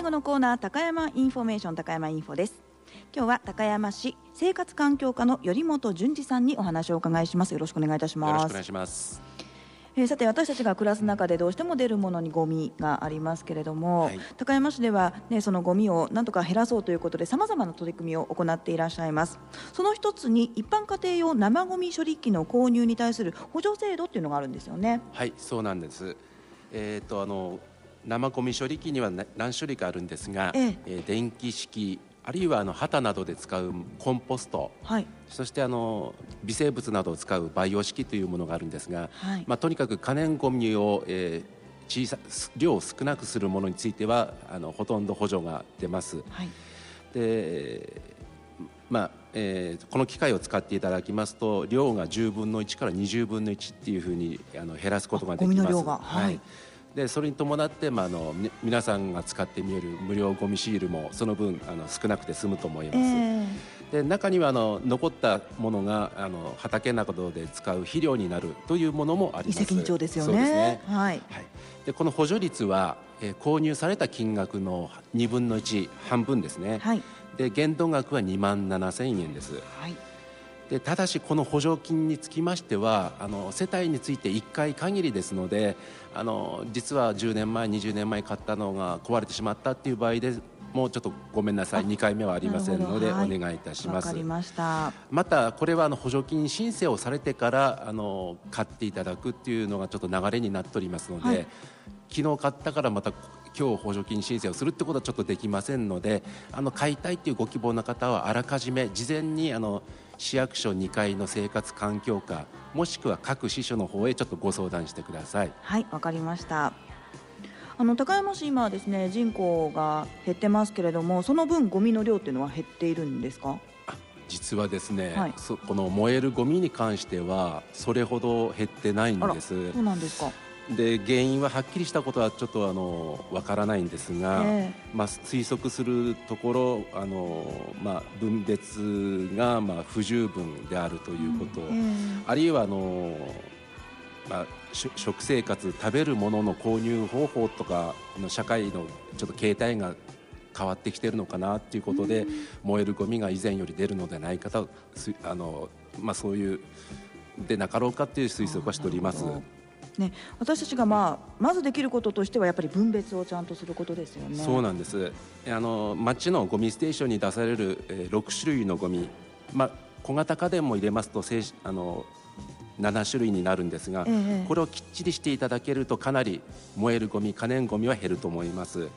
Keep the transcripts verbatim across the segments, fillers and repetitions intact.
最後のコーナー、高山インフォメーション、高山インフォです。今日は高山市生活環境課の頼本淳二さんにお話をお伺いします。よろしくお願いいたします。 よろしくお願いします。 えー、さて、私たちが暮らす中でどうしても出るものにゴミがありますけれども、はい、高山市では、ね、そのゴミをなんとか減らそうということでさまざまな取り組みを行っていらっしゃいます。その一つに一般家庭用生ゴミ処理機の購入に対する補助制度っていうのがあるんですよね。 はい、そうなんです。えー、とあの生ゴミ処理機には何種類かあるんですが、ええー、電気式あるいはあの旗などで使うコンポスト、はい、そしてあの微生物などを使う培養式というものがあるんですが、はい、まあ、とにかく可燃ゴミを、えー、小さ量を少なくするものについてはあのほとんど補助が出ます。はい、でまあえー、この機械を使っていただきますと量がじゅうぶんのいちからにじゅうぶんのいちっていうふうにあの減らすことができます。 ゴミの量が、はい、 でそれに伴って、まあ、あの皆さんが使ってみえる無料ゴミシールもその分あの少なくて済むと思います。えー、で中にはあの残ったものがあの畑などで使う肥料になるというものもあります。 一石二鳥ですよね。 そうですね、 はい、 はい、でこの補助率は、えー、購入された金額のにぶんのいち、半分ですね。はい、で限度額はにまんななせんえんです。はい、でただしこの補助金につきましてはあの世帯についていっかい限りですので、あの実はじゅうねんまえにじゅうねんまえ買ったのが壊れてしまったっていう場合でもうちょっとごめんなさい、にかいめはありませんのでお願いいたします。 わかりました。 またこれはあの補助金申請をされてからあの買っていただくっていうのがちょっと流れになっておりますので、はい、昨日買ったからまた今日補助金申請をするってことはちょっとできませんので、あの買いたいというご希望の方はあらかじめ事前にあの市役所にかいの生活環境課もしくは各支所の方へちょっとご相談してください。 はい、わかりました。あの高山市今はですね人口が減ってますけれども、その分ゴミの量っていうのは減っているんですか？ あ、実はですね、はい、そこの燃えるゴミに関してはそれほど減ってないんです。 そうなんですか。 で原因ははっきりしたことはちょっとあのわからないんですが、えーまあ、推測するところあの、まあ、分別がまあ不十分であるということ、うんえー、あるいはあの、まあ、食生活食べるものの購入方法とかの社会のちょっと形態が変わってきているのかなということで、うん、燃えるゴミが以前より出るのではないかとあの、まあ、そういうでなかろうかという推測はしております。 ね、私たちが、まあ、まずできることとしてはやっぱり分別をちゃんとすることですよね。 そうなんです。あの町のゴミステーションに出される、えー、ろくしゅるいのゴミ、まあ、小型家電も入れますとあのななしゅるいになるんですが、ええ、これをきっちりしていただけるとかなり燃えるゴミ可燃ゴミは減ると思います。はい、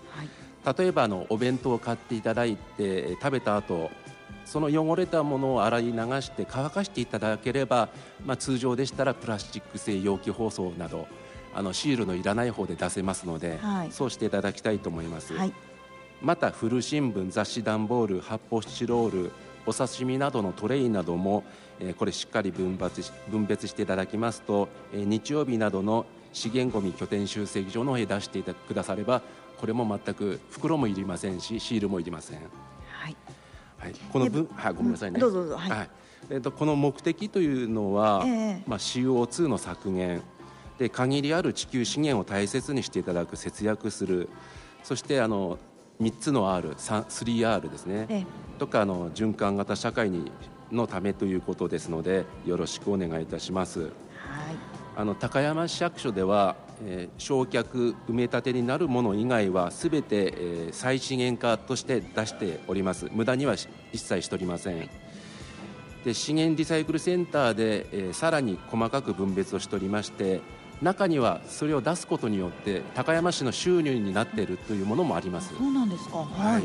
例えばあのお弁当を買っていただいて食べた後その汚れたものを洗い流して乾かしていただければ、まあ、通常でしたらプラスチック製容器包装などあのシールのいらない方で出せますので、はい、そうしていただきたいと思います。はい、また古新聞、雑誌段ボール、発泡スチロール、お刺身などのトレイなども、えー、これしっかり分別し、分別していただきますと、えー、日曜日などの資源ゴミ拠点集積所の方へ出してくださればこれも全く袋もいりませんしシールもいりません。はいはい、この分、はい、ごめんなさいね。 どうぞどうぞ。はいはい、えー、とこの目的というのは、えーまあ、シーオーツー の削減で限りある地球資源を大切にしていただく、節約する、そしてあのみっつの R、スリーアール ですね、えー、とかあの循環型社会にのためということですのでよろしくお願いいたします。はい、あの高山市役所では、えー、焼却埋め立てになるもの以外はすべて、えー、再資源化として出しております。無駄には一切しておりません。で資源リサイクルセンターで、えー、さらに細かく分別をしておりまして、中にはそれを出すことによって高山市の収入になっているというものもあります。 そうなんですか。はい、はい、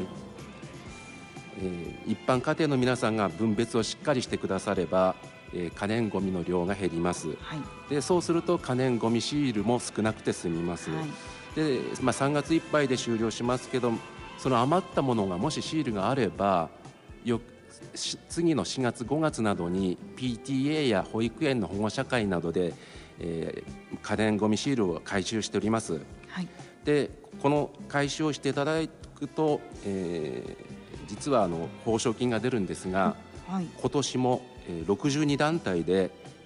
えー、一般家庭の皆さんが分別をしっかりしてくだされば、えー、可燃ごみの量が減ります。はい、でそうすると可燃ごみシールも少なくて済みます。はい、でまあ、さんがついっぱいで終了しますけど、その余ったものがもしシールがあればよ次のしがつごがつなどに ピーティーエー や保育園の保護者会などで、えー、可燃ごみシールを回収しております。はい、でこの回収をしていただくと、えー、実はあの報奨金が出るんですが、はい、今年もろくじゅうにだんたいで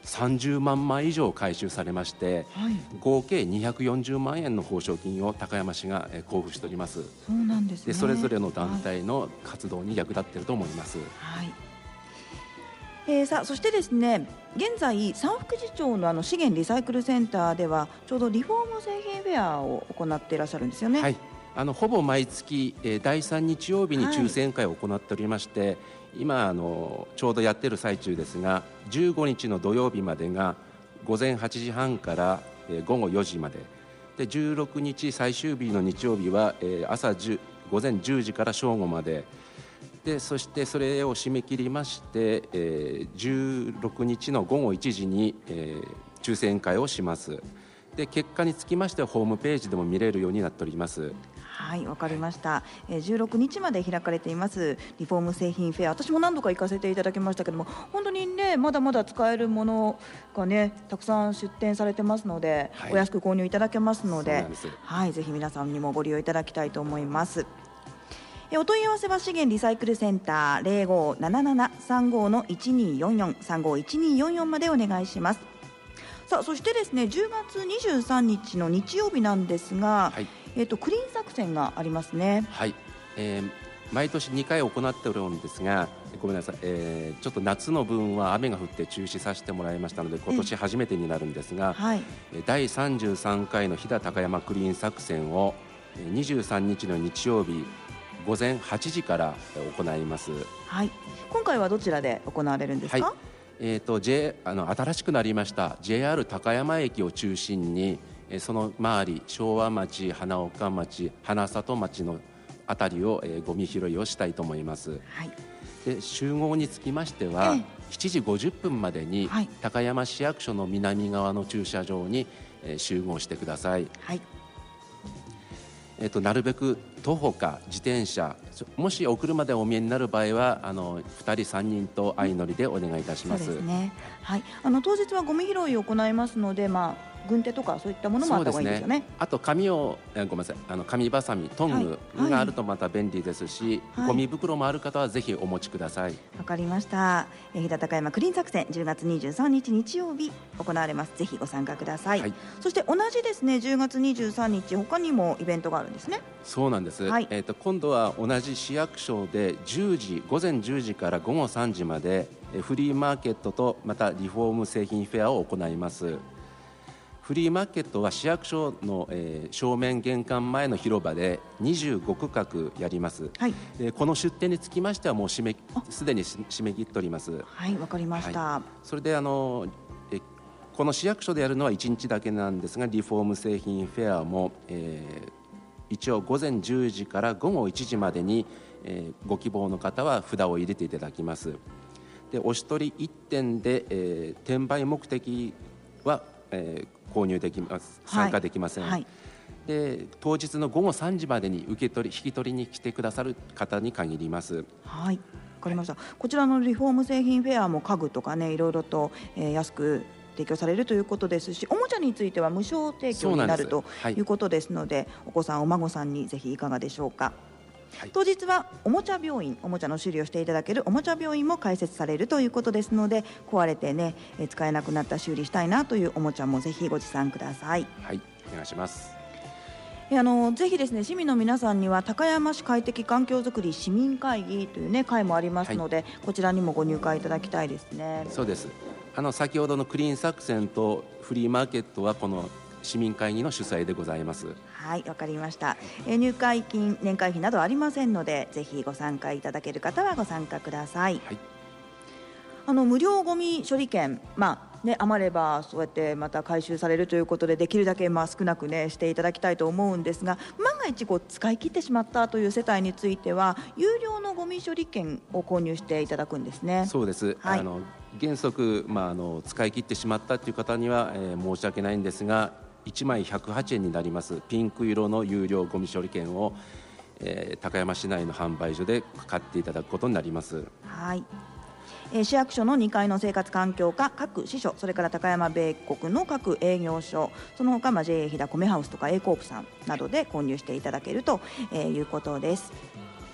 さんじゅうまんまい以上回収されまして、はい、合計にひゃくよんじゅうまんえんの報奨金を高山市が交付しております。 そうなんですね。 でそれぞれの団体の活動に役立っていると思います。 はい。えー、さあそしてですね、現在三福寺町のあの資源リサイクルセンターではちょうどリフォーム製品フェアを行っていらっしゃるんですよね。 はい、あのほぼ毎月、えー、だいさん日曜日に抽選会を行っておりまして、はい、今あのちょうどやっている最中ですが、じゅうごにちの土曜日までがごぜんはちじはんから、えー、ごごよじまでで、じゅうろくにち最終日の日曜日は、えー、朝じゅうごぜんじゅうじから正午までで、そしてそれを締め切りまして、えー、じゅうろくにちのごごいちじに、えー、抽選会をします。で結果につきましてはホームページでも見れるようになっております。 はい、わかりました。えー、じゅうろくにちまで開かれていますリフォーム製品フェア、私も何度か行かせていただきましたけども、本当にねまだまだ使えるものがねたくさん出展されてますので、はい、お安く購入いただけますので、はい、ぜひ皆さんにもご利用いただきたいと思います。お問い合わせは資源リサイクルセンター ゼロごーななななさんごのいちにーよんよん さんごいちにーよんよんまでお願いします。さあそしてですね、じゅうがつにじゅうさんにちの日曜日なんですが、はい、えーと、クリーン作戦がありますね。 はい、えー、毎年にかい行っておるんですが、ごめんなさい、えー、ちょっと夏の分は雨が降って中止させてもらいましたので今年初めてになるんですが、はい、だいさんじゅうさんかいの飛騨高山クリーン作戦をにじゅうさんにちの日曜日ごぜんはちじから行います。 はい、今回はどちらで行われるんですか？はい、 えーと J、あの新しくなりました ジェイアール 高山駅を中心にその周り昭和町、花岡町、花里町のあたりを、えー、ゴミ拾いをしたいと思います。はい、で集合につきましては、ええ、しちじごじゅっぷんまでに、はい、高山市役所の南側の駐車場に、えー、集合してください。はい、えーと、なるべく徒歩か自転車、もしお車でお見えになる場合はあのふたりさんにんと相乗りでお願いいたします。 そうですね。はい、あの当日はゴミ拾いを行いますので、まあ軍手とかそういったものもあった方がいいですよね。 ね、あと紙をごめんなさい、あの紙ばさみトングがあるとまた便利ですし、はい、ゴミ袋もある方はぜひお持ちください。 わかりました。飛騨高山クリーン作戦じゅうがつにじゅうさんにち日曜日行われます。ぜひご参加ください。はい、そして同じですねじゅうがつにじゅうさんにち他にもイベントがあるんですね。 そうなんです。はい、えーと今度は同じ市役所でじゅうじごぜんじゅうじからごごさんじまでフリーマーケットとまたリフォーム製品フェアを行います。フリーマーケットは市役所の、えー、正面玄関前の広場でにじゅうごくかくやります。はい、でこの出店につきましてはもう締めすでに締め切っております。 はい、わかりました。はい、 それであのえこの市役所でやるのはいちにちだけなんですが、リフォーム製品フェアも、えー、一応ごぜんじゅうじからごごいちじまでに、えー、ご希望の方は札を入れていただきます。でお一人いってんで、えー、転売目的は、えー購入できます、参加できません。はいはい、で当日のごごさんじまでに受け取り引き取りに来てくださる方に限ります。 はい、わかりました。こちらのリフォーム製品フェアも家具とかねいろいろと、えー、安く提供されるということですし、おもちゃについては無償提供になるということですので、はい、お子さんお孫さんにぜひいかがでしょうか。はい、当日はおもちゃ病院、おもちゃの修理をしていただけるおもちゃ病院も開設されるということですので、壊れてね使えなくなった修理したいなというおもちゃもぜひご持参ください。 はい、お願いします。 あのぜひですね市民の皆さんには高山市快適環境づくり市民会議というね会もありますので、はい、こちらにもご入会いただきたいですね。 そうです。あの先ほどのクリーン作戦とフリーマーケットはこの市民会議の主催でございます。 はい、わかりました。え入会金、年会費などありませんので、ぜひご参加いただける方はご参加ください。はい、あの無料ゴミ処理券、まあね、余ればそうやってまた回収されるということで、できるだけまあ少なく、ね、していただきたいと思うんですが、万が一こう使い切ってしまったという世帯については有料のゴミ処理券を購入していただくんですね。 そうです。はい、あの原則、まあ、あの使い切ってしまったという方には、えー、申し訳ないんですが、いちまいひゃくはちえんになりますピンク色の有料ゴミ処理券を、えー、高山市内の販売所で買っていただくことになります。 はい、えー、市役所のにかいの生活環境課各支所、それから高山米国の各営業所、その他、まあ、ジェイエー 飛騨米ハウスとか A コープさんなどで購入していただけるということです。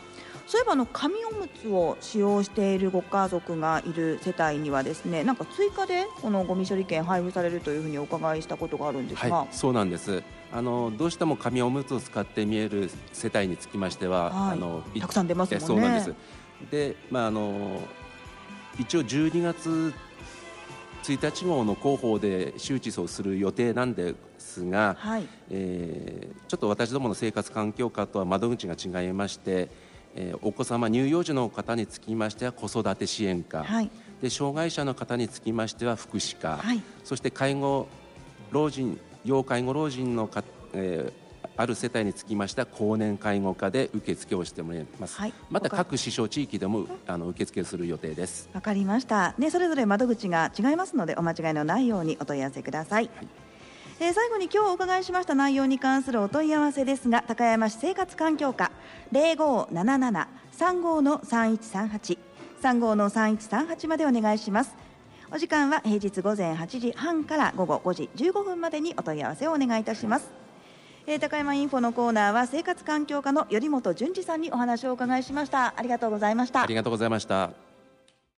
そういえばあの紙おむつを使用しているご家族がいる世帯にはですね、なんか追加でこのゴミ処理券配布されるというふうにお伺いしたことがあるんですが、 はい、そうなんです。あのどうしても紙おむつを使って見える世帯につきましては、 はい、 あのたくさん出ますもんね。 そうなんです。で、まあ、あの一応じゅうにがつついたち号の広報で周知をする予定なんですが、はい、えー、ちょっと私どもの生活環境課とは窓口が違いまして、えー、お子様乳幼児の方につきましては子育て支援課、はい、で障害者の方につきましては福祉課、はい、そして介護老人要介護老人のか、えー、ある世帯につきましては高年介護課で受付をしてもらいます、はい、また各支所地域でもあの受付する予定です。 わかりました、ね、それぞれ窓口が違いますのでお間違いのないようにお問い合わせください、はい。えー、最後に今日お伺いしました内容に関するお問い合わせですが、高山市生活環境課 ゼロごーなななな さんごーのさんいちさんはち さんごーのさんいちさんはちまでお願いします。お時間は平日午前はちじはんから午後ごじじゅうごふんまでにお問い合わせをお願いいたします。えー、高山インフォのコーナーは生活環境課の頼本淳二さんにお話をお伺いしました。ありがとうございました。 ありがとうございました。